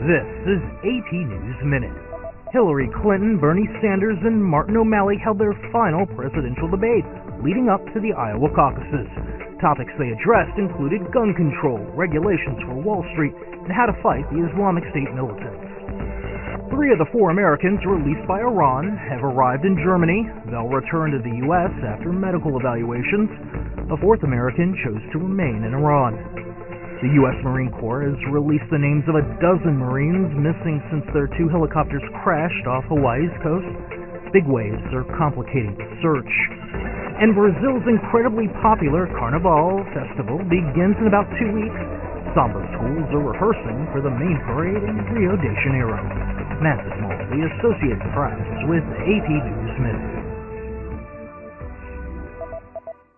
This is AP News Minute. Hillary Clinton, Bernie Sanders, and Martin O'Malley held their final presidential debate leading up to the Iowa caucuses. Topics they addressed included gun control, regulations for Wall Street, and how to fight the Islamic State militants. 3 of the 4 Americans released by Iran have arrived in Germany. They'll return to the U.S. after medical evaluations. A 4th American chose to remain in Iran. The U.S. Marine Corps has released the names of a dozen Marines missing since their 2 helicopters crashed off Hawaii's coast. Big waves are complicating the search. And Brazil's incredibly popular Carnaval festival begins in about 2 weeks. Samba schools are rehearsing for the main parade in Rio de Janeiro. Matt Small, the Associated Press, with AP News Minute.